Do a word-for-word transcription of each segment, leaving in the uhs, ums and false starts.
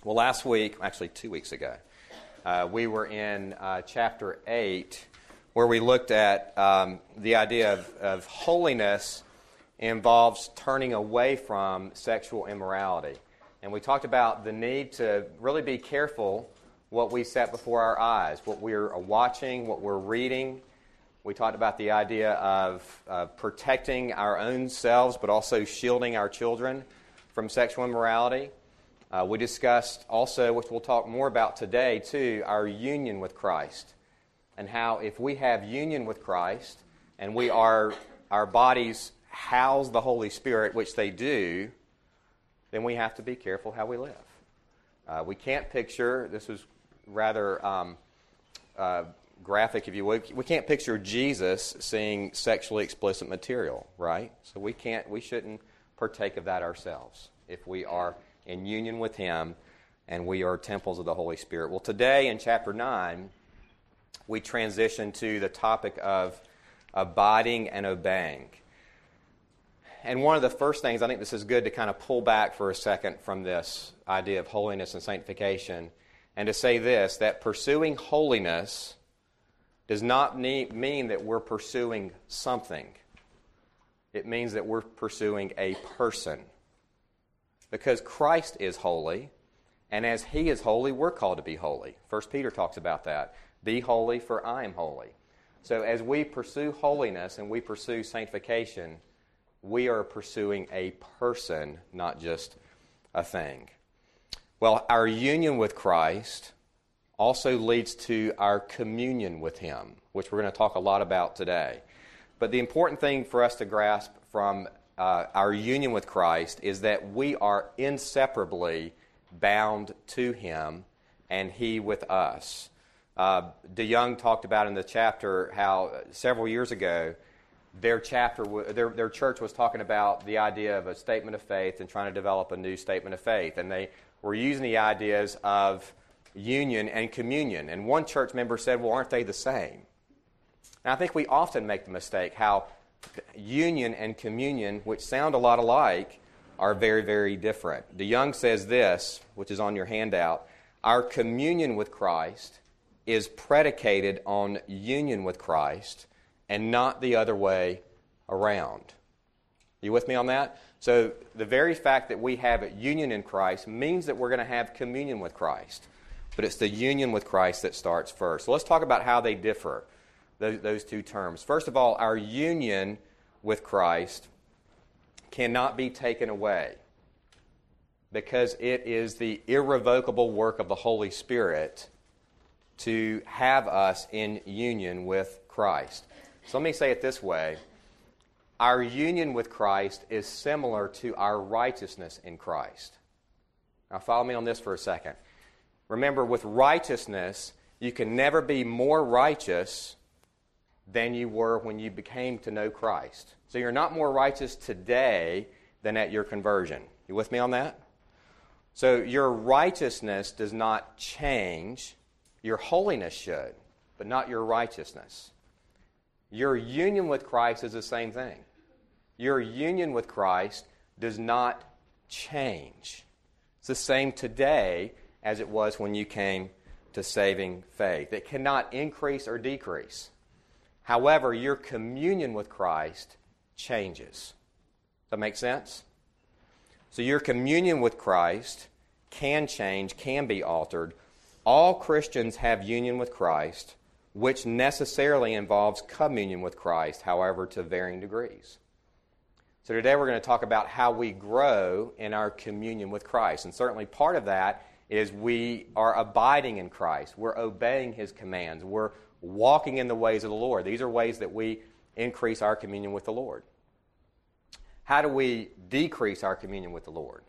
Well, last week, actually two weeks ago, uh, we were in uh, chapter eight, where we looked at um, the idea of, of holiness involves turning away from sexual immorality. And we talked about the need to really be careful what we set before our eyes, what we're watching, what we're reading. We talked about the idea of uh, protecting our own selves, but also shielding our children from sexual immorality. Uh, we discussed also, which we'll talk more about today too, our union with Christ, and how if we have union with Christ and we are our bodies house the Holy Spirit, which they do, then we have to be careful how we live. Uh, we can't picture, this was rather um, uh, graphic, if you would, we can't picture Jesus seeing sexually explicit material, right? So we can't, we shouldn't partake of that ourselves if we are in union with Him and we are temples of the Holy Spirit. Well, today in chapter nine, we transition to the topic of abiding and obeying. And one of the first things, I think this is good to kind of pull back for a second from this idea of holiness and sanctification, and to say this, that pursuing holiness does not mean that we're pursuing something. It means that we're pursuing a person. Because Christ is holy, and as He is holy, we're called to be holy. First Peter talks about that. Be holy, for I am holy. So as we pursue holiness and we pursue sanctification, we are pursuing a person, not just a thing. Well, our union with Christ also leads to our communion with Him, which we're going to talk a lot about today. But the important thing for us to grasp from uh, our union with Christ is that we are inseparably bound to Him and He with us. Uh, DeYoung talked about in the chapter how several years ago their chapter, their, their church was talking about the idea of a statement of faith and trying to develop a new statement of faith. And they were using the ideas of union and communion. And one church member said, well, aren't they the same? And I think we often make the mistake how union and communion, which sound a lot alike, are very, very different. DeYoung says this, which is on your handout, our communion with Christ is predicated on union with Christ and not the other way around. Are you with me on that? So the very fact that we have a union in Christ means that we're going to have communion with Christ. But it's the union with Christ that starts first. So let's talk about how they differ, those, those two terms. First of all, our union with Christ cannot be taken away because it is the irrevocable work of the Holy Spirit to have us in union with Christ. So let me say it this way. Our union with Christ is similar to our righteousness in Christ. Now follow me on this for a second. Remember, with righteousness, you can never be more righteous than you were when you became to know Christ. So you're not more righteous today than at your conversion. You with me on that? So your righteousness does not change. Your holiness should, but not your righteousness. Your union with Christ is the same thing. Your union with Christ does not change. It's the same today as it was when you came to saving faith. It cannot increase or decrease. However, your communion with Christ changes. Does that make sense? So your communion with Christ can change, can be altered. All Christians have union with Christ, which necessarily involves communion with Christ, however, to varying degrees. So today we're going to talk about how we grow in our communion with Christ. And certainly part of that is we are abiding in Christ. We're obeying His commands. We're walking in the ways of the Lord. These are ways that we increase our communion with the Lord. How do we decrease our communion with the Lord?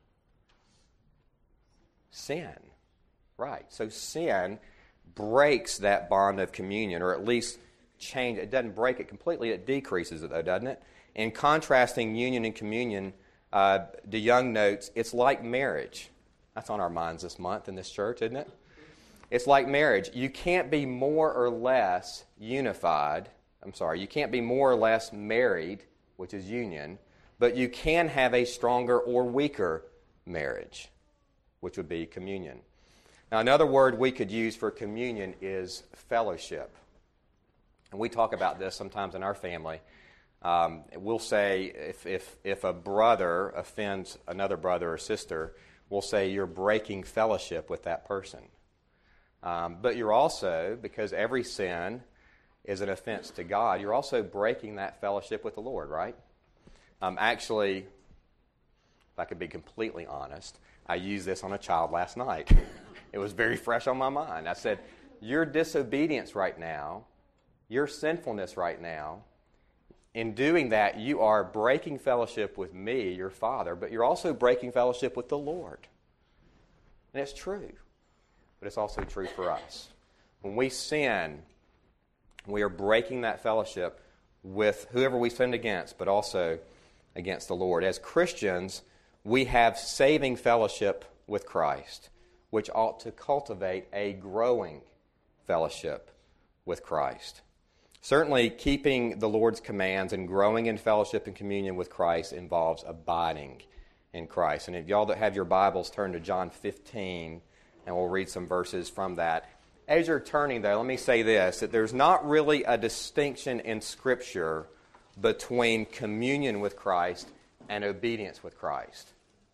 Sin. Right. So sin breaks that bond of communion, or at least change. It doesn't break it completely. It decreases it, though, doesn't it? In contrasting union and communion, uh, DeYoung notes, it's like marriage. That's on our minds this month in this church, isn't it? It's like marriage. You can't be more or less unified. I'm sorry, you can't be more or less married, which is union, but you can have a stronger or weaker marriage. which would be communion. Now, another word we could use for communion is fellowship. And we talk about this sometimes in our family. Um, we'll say if, if, if a brother offends another brother or sister, we'll say you're breaking fellowship with that person. Um, but you're also, because every sin is an offense to God, you're also breaking that fellowship with the Lord, right? Um, actually, if I could be completely honest, I used this on a child last night. It was very fresh on my mind. I said, your disobedience right now, your sinfulness right now, in doing that, you are breaking fellowship with me, your Father, but you're also breaking fellowship with the Lord. And it's true, but it's also true for us. When we sin, we are breaking that fellowship with whoever we sinned against, but also against the Lord. As Christians, we have saving fellowship with Christ, which ought to cultivate a growing fellowship with Christ. Certainly, keeping the Lord's commands and growing in fellowship and communion with Christ involves abiding in Christ. And if y'all that have your Bibles, turn to John fifteen, and we'll read some verses from that. As you're turning there, let me say this, that there's not really a distinction in Scripture between communion with Christ and obedience with Christ.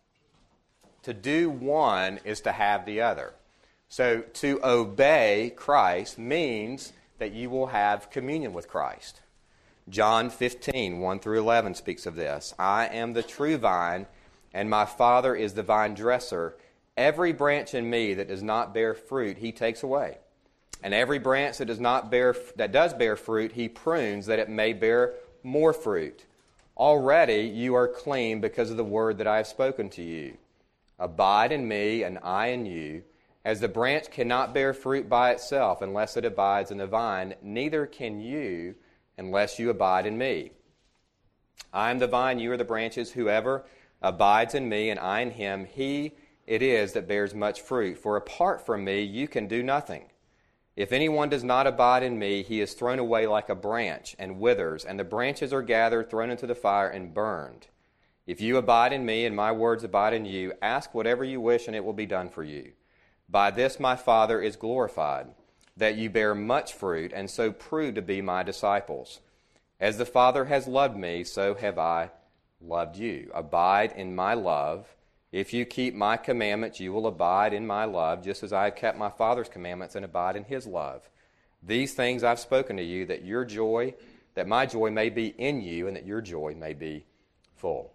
To do one is to have the other. So to obey Christ means that you will have communion with Christ. John fifteen, one through eleven speaks of this. I am the true vine, and my Father is the vine dresser. Every branch in me that does not bear fruit, he takes away. And every branch that does not bear that does bear fruit, he prunes that it may bear more fruit. Already you are clean because of the word that I have spoken to you. Abide in me, and I in you. As the branch cannot bear fruit by itself unless it abides in the vine, neither can you unless you abide in me. I am the vine, you are the branches. Whoever abides in me and I in him, he it is that bears much fruit. For apart from me, you can do nothing. If anyone does not abide in me, he is thrown away like a branch and withers, and the branches are gathered, thrown into the fire, and burned. If you abide in me and my words abide in you, ask whatever you wish, and it will be done for you. By this my Father is glorified, that you bear much fruit, and so prove to be my disciples. As the Father has loved me, so have I loved you. Abide in my love. If you keep my commandments, you will abide in my love, just as I have kept my Father's commandments and abide in his love. These things I've spoken to you, that your joy, that my joy may be in you, and that your joy may be full.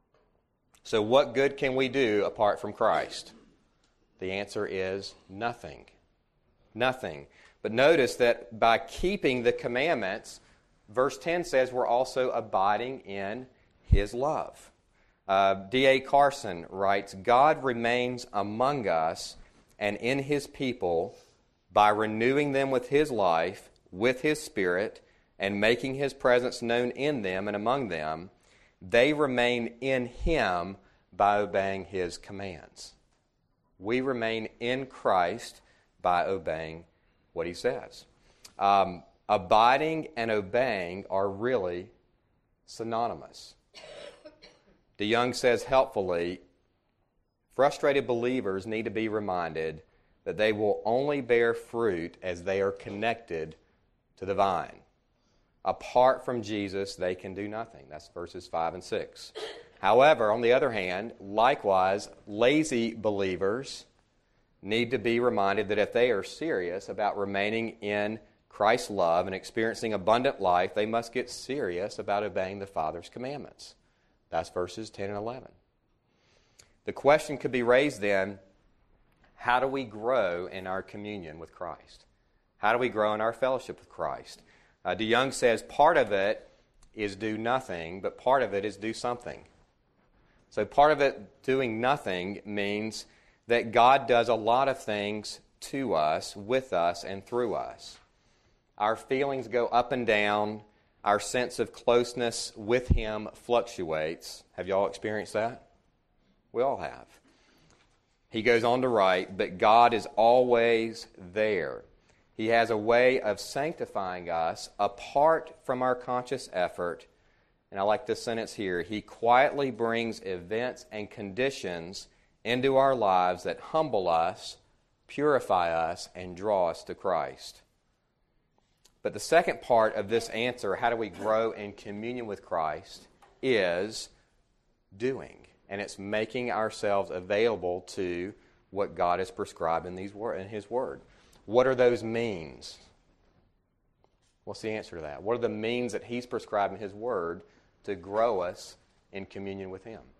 So what good can we do apart from Christ? The answer is nothing. Nothing. But notice that by keeping the commandments, verse ten says we're also abiding in his love. Uh, D A Carson writes, God remains among us and in his people by renewing them with his life, with his Spirit, and making his presence known in them and among them. They remain in him by obeying his commands. We remain in Christ by obeying what he says. Um, abiding and obeying are really synonymous. DeYoung says helpfully, frustrated believers need to be reminded that they will only bear fruit as they are connected to the vine. Apart from Jesus, they can do nothing. That's verses five and six. However, on the other hand, likewise, lazy believers need to be reminded that if they are serious about remaining in Christ's love and experiencing abundant life, they must get serious about obeying the Father's commandments. That's verses ten and eleven. The question could be raised then, how do we grow in our communion with Christ? How do we grow in our fellowship with Christ? Uh, DeYoung says part of it is do nothing, but part of it is do something. So part of it, doing nothing, means that God does a lot of things to us, with us, and through us. Our feelings go up and down. Our sense of closeness with him fluctuates. Have y'all experienced that? We all have. He goes on to write, but God is always there. He has a way of sanctifying us apart from our conscious effort. And I like this sentence here. He quietly brings events and conditions into our lives that humble us, purify us, and draw us to Christ. But the second part of this answer, how do we grow in communion with Christ, is doing. And it's making ourselves available to what God has prescribed in, these wor- in His Word. What are those means? What's the answer to that? What are the means that He's prescribed in His Word to grow us in communion with Him?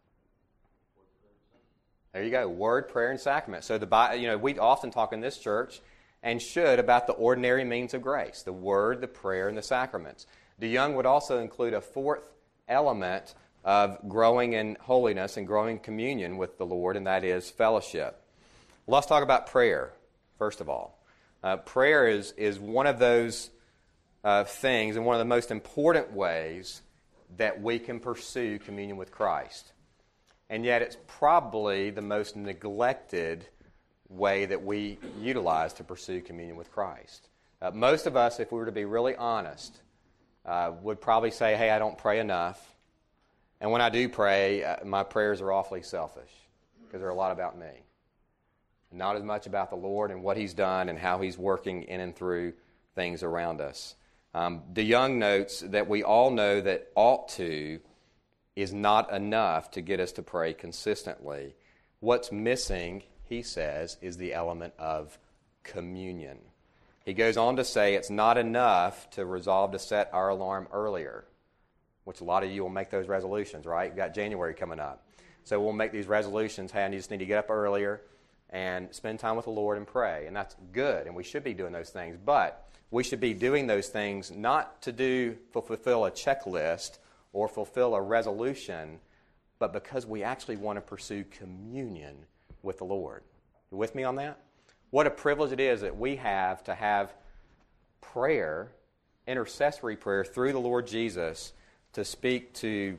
There you go. Word, prayer, and sacrament. So the you know we often talk in this church, and should, about the ordinary means of grace: the Word, the prayer, and the sacraments. DeYoung would also include a fourth element of growing in holiness and growing in communion with the Lord, and that is fellowship. Well, let's talk about prayer, first of all. Uh, prayer is, is one of those uh, things and one of the most important ways that we can pursue communion with Christ. And yet it's probably the most neglected way that we utilize to pursue communion with Christ. Uh, most of us, if we were to be really honest, uh, would probably say, hey, I don't pray enough. And when I do pray, uh, my prayers are awfully selfish because they're a lot about me. Not as much about the Lord and what He's done and how He's working in and through things around us. Um, DeYoung notes that we all know that ought to is not enough to get us to pray consistently. What's missing, he says, is the element of communion. He goes on to say it's not enough to resolve to set our alarm earlier, which a lot of you will make those resolutions, right? You've got January coming up. So we'll make these resolutions. Hey, I just need to get up earlier and spend time with the Lord and pray. And that's good, and we should be doing those things. But we should be doing those things not to do fulfill a checklist or fulfill a resolution, but because we actually want to pursue communion with the Lord. You with me on that? What a privilege it is that we have to have prayer, intercessory prayer through the Lord Jesus to speak to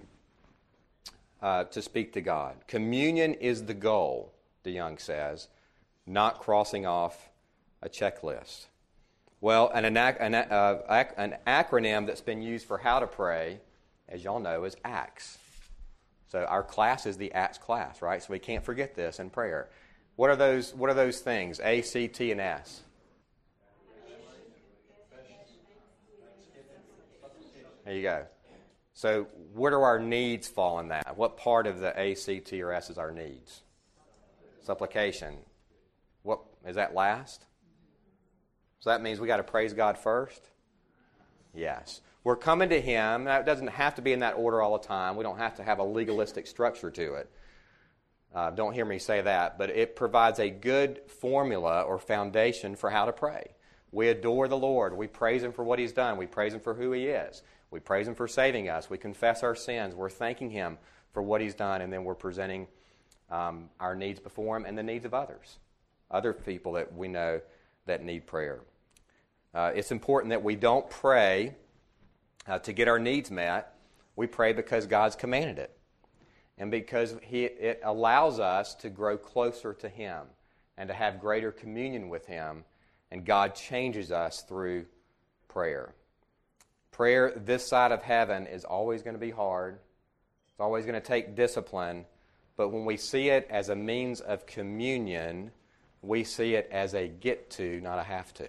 uh, to speak to God. Communion is the goal, DeYoung says, not crossing off a checklist. Well, an, an, an, uh, an acronym that's been used for how to pray, as y'all know, is ACTS. So our class is the ACTS class, right? So we can't forget this in prayer. What are those? What are those things? A, C, T, and S. There you go. So where do our needs fall in that? What part of the A, C, T, or S is our needs? Supplication. What is that last? So that means we got to praise God first? Yes. We're coming to Him. Now, it doesn't have to be in that order all the time. We don't have to have a legalistic structure to it. Uh, don't hear me say that. But it provides a good formula or foundation for how to pray. We adore the Lord. We praise Him for what He's done. We praise Him for who He is. We praise Him for saving us. We confess our sins. We're thanking Him for what He's done. And then we're presenting um, our needs before Him and the needs of others. Other people that we know that need prayer. Uh, it's important that we don't pray uh, to get our needs met. We pray because God's commanded it. And because he, it allows us to grow closer to Him and to have greater communion with Him. And God changes us through prayer. Prayer this side of heaven is always going to be hard. It's always going to take discipline. But when we see it as a means of communion, we see it as a get to, not a have to.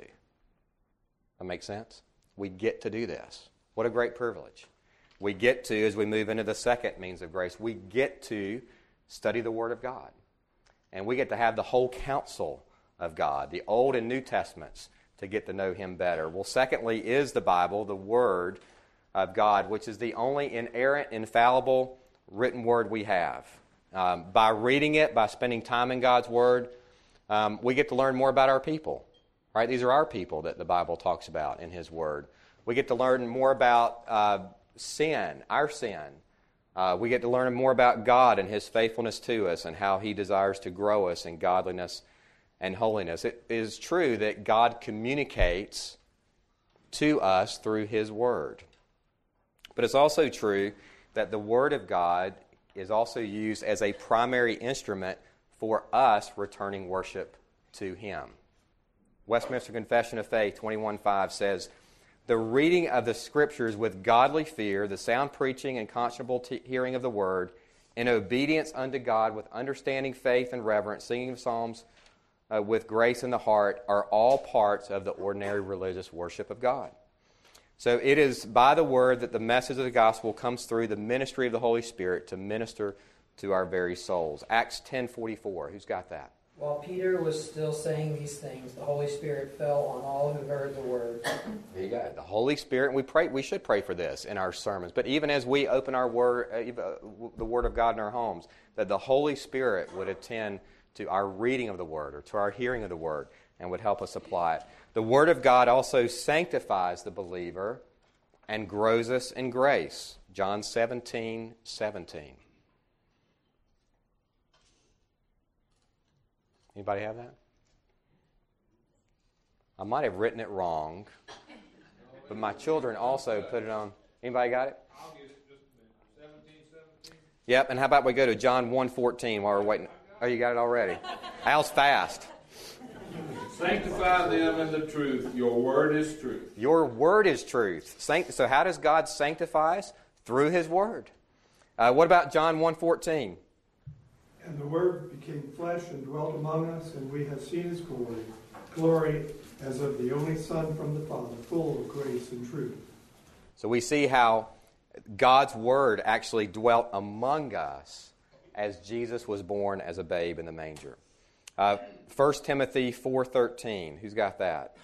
That makes sense? We get to do this. What a great privilege. We get to, as we move into the second means of grace, we get to study the Word of God. And we get to have the whole counsel of God, the Old and New Testaments, to get to know Him better. Well, secondly, is the Bible, the Word of God, which is the only inerrant, infallible written Word we have. Um, by reading it, by spending time in God's Word, um, we get to learn more about our people. Right? These are our people that the Bible talks about in His Word. We get to learn more about uh, sin, our sin. Uh, we get to learn more about God and His faithfulness to us and how He desires to grow us in godliness and holiness. It is true that God communicates to us through His Word. But it's also true that the Word of God is also used as a primary instrument for us returning worship to Him. Westminster Confession of Faith twenty-one five says, "The reading of the Scriptures with godly fear, the sound preaching and conscionable t- hearing of the Word, in obedience unto God with understanding, faith, and reverence, singing of psalms uh, with grace in the heart are all parts of the ordinary religious worship of God. So it is by the word that the message of the gospel comes through the ministry of the Holy Spirit to minister to our very souls. Acts ten forty-four. Who's got that? While Peter was still saying these things, the Holy Spirit fell on all who heard the word. There you go. The Holy Spirit, and we pray. We should pray for this in our sermons. But even as we open our word, uh, the Word of God in our homes, that the Holy Spirit would attend to our reading of the Word or to our hearing of the Word and would help us apply it. The Word of God also sanctifies the believer and grows us in grace. John seventeen seventeen. Anybody have that? I might have written it wrong, but my children also put it on. Anybody got it? I'll get it just a minute. seventeen seventeen. Yep, and how about we go to John one fourteen while we're waiting? Oh, you got it already. Al's fast. Sanctify them in the truth. Your word is truth. Your word is truth. So how does God sanctify us? Through His word. Uh, what about John one fourteen? And the Word became flesh and dwelt among us, and we have seen His glory, glory as of the only Son from the Father, full of grace and truth. So we see how God's Word actually dwelt among us as Jesus was born as a babe in the manger. Uh, First Timothy four thirteen. Who's got that?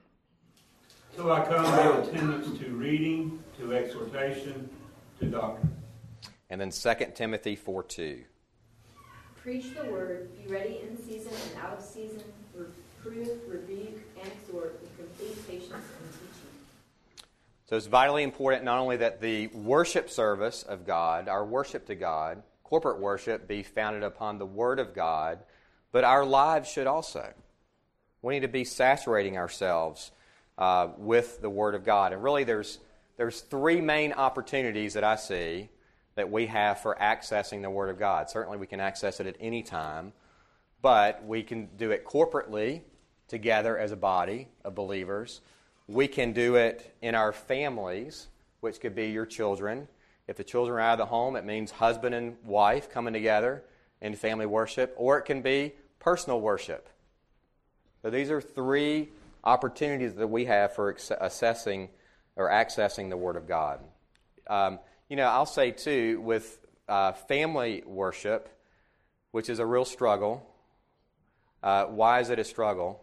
So I come to attendance to reading, to exhortation, to doctrine. And then Second Timothy four two. Preach the word, be ready in season and out of season, reprove, rebuke, and exhort with complete patience and teaching. So it's vitally important not only that the worship service of God, our worship to God, corporate worship, be founded upon the Word of God, but our lives should also. We need to be saturating ourselves uh, with the Word of God. And really there's, there's three main opportunities that I see that we have for accessing the Word of God. Certainly we can access it at any time, but we can do it corporately, together as a body of believers. We can do it in our families, which could be your children. If the children are out of the home, it means husband and wife coming together in family worship, or it can be personal worship. So these are three opportunities that we have for assessing or accessing the Word of God. Um, You know, I'll say, too, with uh, family worship, which is a real struggle. Uh, why is it a struggle?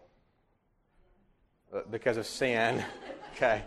Uh, because of sin. Okay.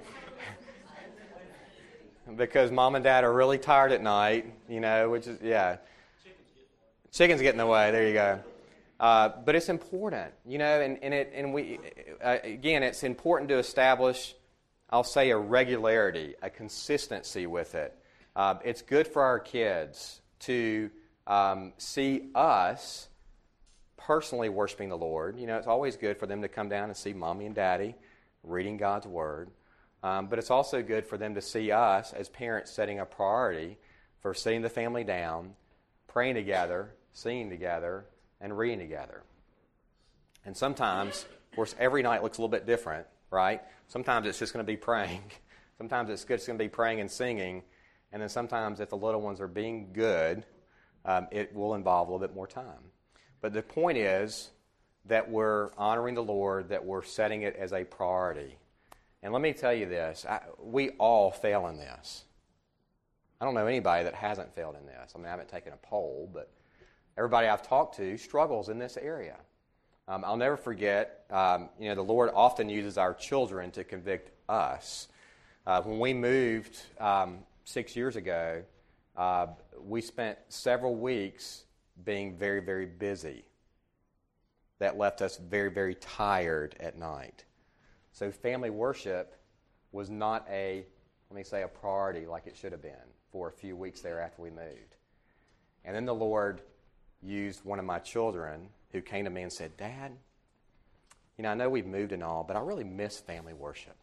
Because mom and dad are really tired at night, you know, which is, yeah. Chicken's getting in the way. There you go. Uh, but it's important, you know, and, and, it, and we, uh, again, it's important to establish, I'll say, a regularity, a consistency with it. Uh, it's good for our kids to um, see us personally worshiping the Lord. You know, it's always good for them to come down and see mommy and daddy reading God's Word. Um, but it's also good for them to see us as parents setting a priority for sitting the family down, praying together, singing together, and reading together. And sometimes, of course, every night looks a little bit different, right? Sometimes it's just going to be praying. Sometimes it's just going to be praying and singing. And then sometimes if the little ones are being good, um, it will involve a little bit more time. But the point is that we're honoring the Lord, that we're setting it as a priority. And let me tell you this, I, we all fail in this. I don't know anybody that hasn't failed in this. I mean, I haven't taken a poll, but everybody I've talked to struggles in this area. Um, I'll never forget, um, you know, the Lord often uses our children to convict us. Uh, when we moved um, six years ago, uh, we spent several weeks being very, very busy. That left us very, very tired at night. So family worship was not a, let me say, a priority like it should have been for a few weeks there after we moved. And then the Lord used one of my children who came to me and said, Dad, you know, I know we've moved and all, but I really miss family worship.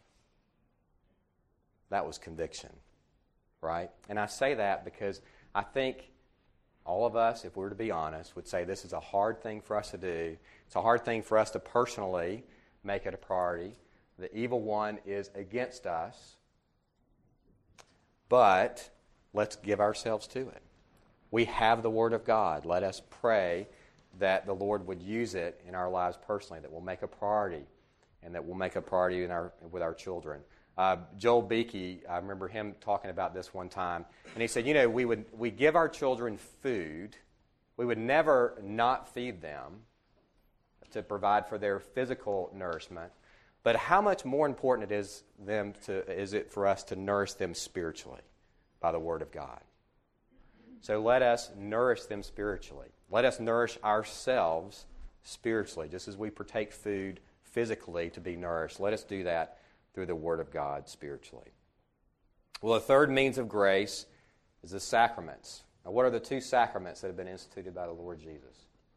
That was conviction, right? And I say that because I think all of us, if we were to be honest, would say this is a hard thing for us to do. It's a hard thing for us to personally make it a priority. The evil one is against us, but let's give ourselves to it. We have the Word of God. Let us pray that the Lord would use it in our lives personally, that we'll make a priority, and that we'll make a priority in our, with our children. Uh, Joel Beakey, I remember him talking about this one time, and he said, you know, we would we give our children food. We would never not feed them to provide for their physical nourishment, but how much more important it is them to is it for us to nourish them spiritually by the Word of God. So let us nourish them spiritually. Let us nourish ourselves spiritually, just as we partake food physically to be nourished. Let us do that through the Word of God spiritually. Well, the third means of grace is the sacraments. Now, what are the two sacraments that have been instituted by the Lord Jesus?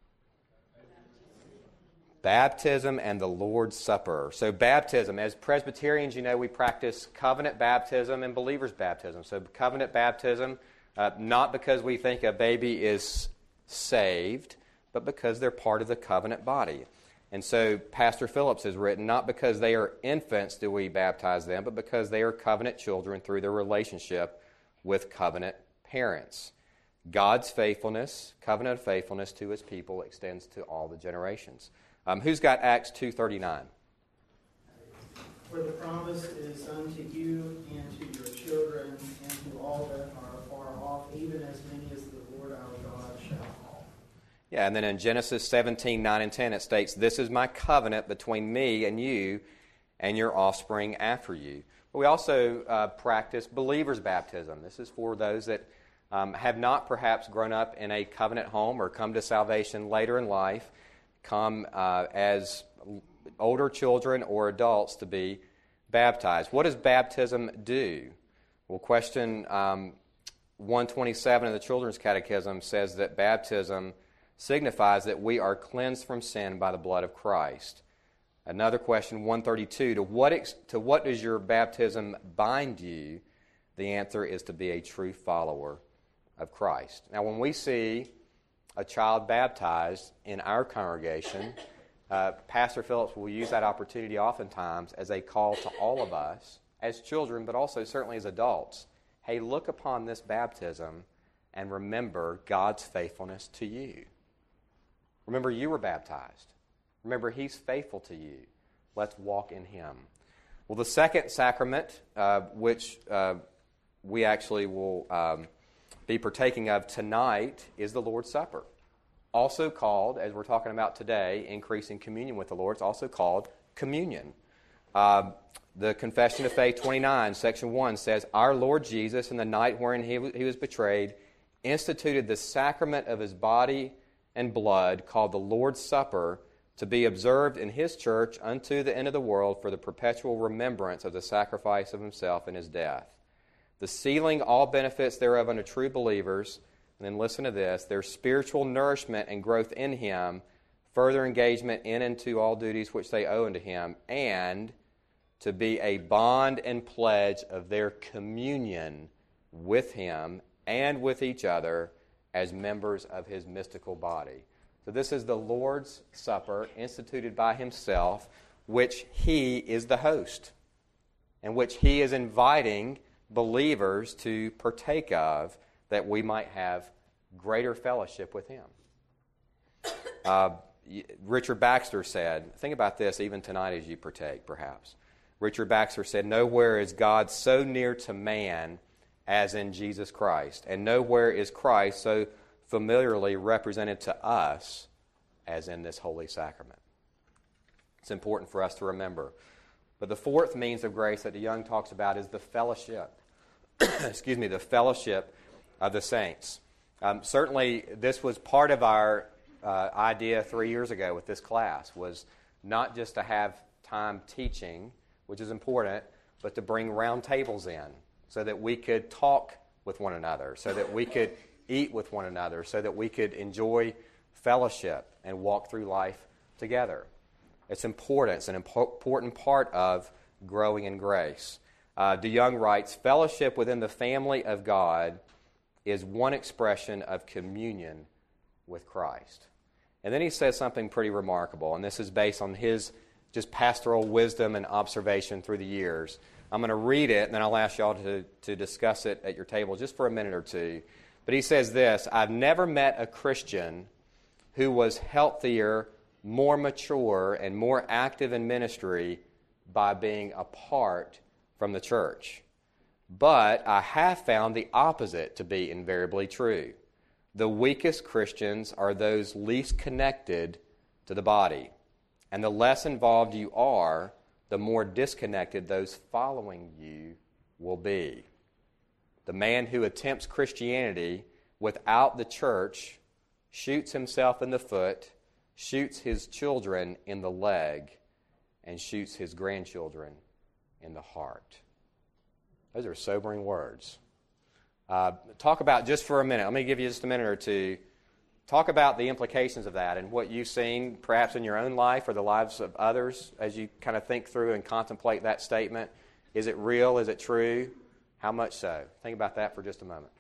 Baptism and the Lord's Supper. So baptism, as Presbyterians, you know, we practice covenant baptism and believer's baptism. So covenant baptism, uh, not because we think a baby is saved, but because they're part of the covenant body. And so Pastor Phillips has written, not because they are infants do we baptize them, but because they are covenant children through their relationship with covenant parents. God's faithfulness, covenant of faithfulness to His people extends to all the generations. Um, who's got Acts two thirty-nine? For the promise is unto you and to your children and to all that are far off, even as many as the Lord our God shall call. Yeah, and then in Genesis seventeen, nine and ten, it states, this is my covenant between me and you and your offspring after you. But we also uh, practice believer's baptism. This is for those that um, have not perhaps grown up in a covenant home or come to salvation later in life, come uh, as older children or adults to be baptized. What does baptism do? Well, question um, one twenty-seven of the Children's Catechism says that baptism signifies that we are cleansed from sin by the blood of Christ. Another question, one thirty-two, to what ex- to what does your baptism bind you? The answer is to be a true follower of Christ. Now, when we see a child baptized in our congregation, uh, Pastor Phillips will use that opportunity oftentimes as a call to all of us as children, but also certainly as adults. Hey, look upon this baptism and remember God's faithfulness to you. Remember you were baptized. Remember He's faithful to you. Let's walk in Him. Well, the second sacrament, uh, which uh, we actually will um, be partaking of tonight, is the Lord's Supper. Also called, as we're talking about today, increasing communion with the Lord, it's also called communion. Uh, the Confession of Faith twenty-nine, section one says, our Lord Jesus, in the night wherein he, he was betrayed, instituted the sacrament of His body and blood, called the Lord's Supper, to be observed in His church unto the end of the world for the perpetual remembrance of the sacrifice of Himself and His death. The sealing all benefits thereof unto true believers, and then listen to this, their spiritual nourishment and growth in Him, further engagement in and to all duties which they owe unto Him, and to be a bond and pledge of their communion with Him and with each other as members of His mystical body. So this is the Lord's Supper instituted by Himself, which He is the host, and which He is inviting believers to partake of, that we might have greater fellowship with Him. Uh, Richard Baxter said, think about this even tonight as you partake, perhaps. Richard Baxter said, nowhere is God so near to man as in Jesus Christ, and nowhere is Christ so familiarly represented to us as in this holy sacrament. It's important for us to remember. But the fourth means of grace that DeYoung talks about is the fellowship. Excuse me, the fellowship of the saints. Um, certainly, this was part of our uh, idea three years ago with this class, was not just to have time teaching, which is important, but to bring round tables in so that we could talk with one another, so that we could eat with one another, so that we could enjoy fellowship and walk through life together. It's important. It's an impo- important part of growing in grace. Uh, DeYoung writes, fellowship within the family of God is one expression of communion with Christ. And then he says something pretty remarkable, and this is based on his just pastoral wisdom and observation through the years. I'm going to read it, and then I'll ask y'all to, to discuss it at your table just for a minute or two. But he says this, I've never met a Christian who was healthier, more mature, and more active in ministry by being apart from the church. But I have found the opposite to be invariably true. The weakest Christians are those least connected to the body. And the less involved you are, the more disconnected those following you will be. The man who attempts Christianity without the church shoots himself in the foot, shoots his children in the leg, and shoots his grandchildren in the heart. Those are sobering words. Uh, talk about, just for a minute, let me give you just a minute or two, talk about the implications of that and what you've seen perhaps in your own life or the lives of others as you kind of think through and contemplate that statement. Is it real? Is it true? How much so? Think about that for just a moment.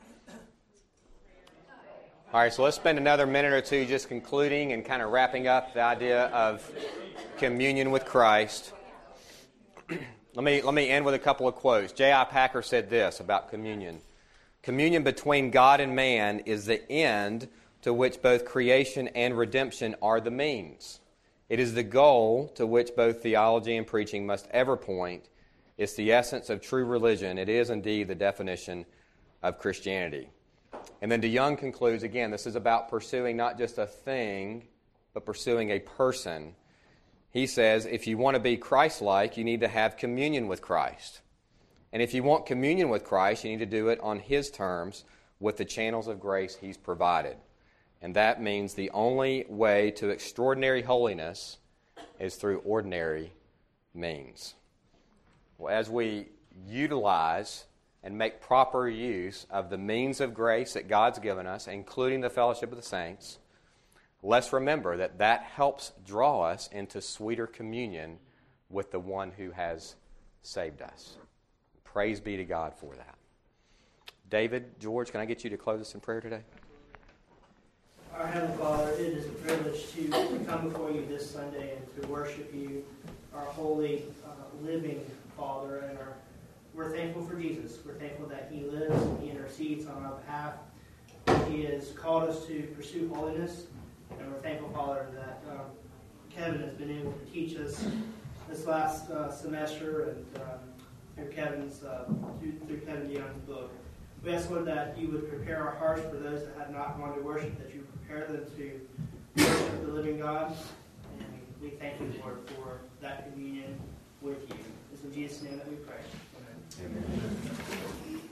All right, so let's spend another minute or two just concluding and kind of wrapping up the idea of communion with Christ. Let me, let me end with a couple of quotes. J I Packer said this about communion. Communion between God and man is the end to which both creation and redemption are the means. It is the goal to which both theology and preaching must ever point. It's the essence of true religion. It is indeed the definition of Christianity. And then DeYoung concludes, again, this is about pursuing not just a thing, but pursuing a person. He says, if you want to be Christ-like, you need to have communion with Christ. And if you want communion with Christ, you need to do it on His terms with the channels of grace He's provided. And that means the only way to extraordinary holiness is through ordinary means. Well, as we utilize and make proper use of the means of grace that God's given us, including the fellowship of the saints, let's remember that that helps draw us into sweeter communion with the one who has saved us. Praise be to God for that. David, George, can I get you to close us in prayer today? Our Heavenly Father, it is a privilege to come before you this Sunday and to worship you, our holy, uh, living Father. And our, we're thankful for Jesus. We're thankful that He lives, He intercedes on our behalf. He has called us to pursue holiness. And we're thankful, Father, that um, Kevin has been able to teach us this last uh, semester and um, through Kevin's uh, through, through Kevin DeYoung's book. We ask, Lord, that you would prepare our hearts for those that have not gone to worship, that you would prepare them to worship the living God. And we thank you, Lord, for that communion with you. It's in Jesus' name that we pray. Amen. Amen.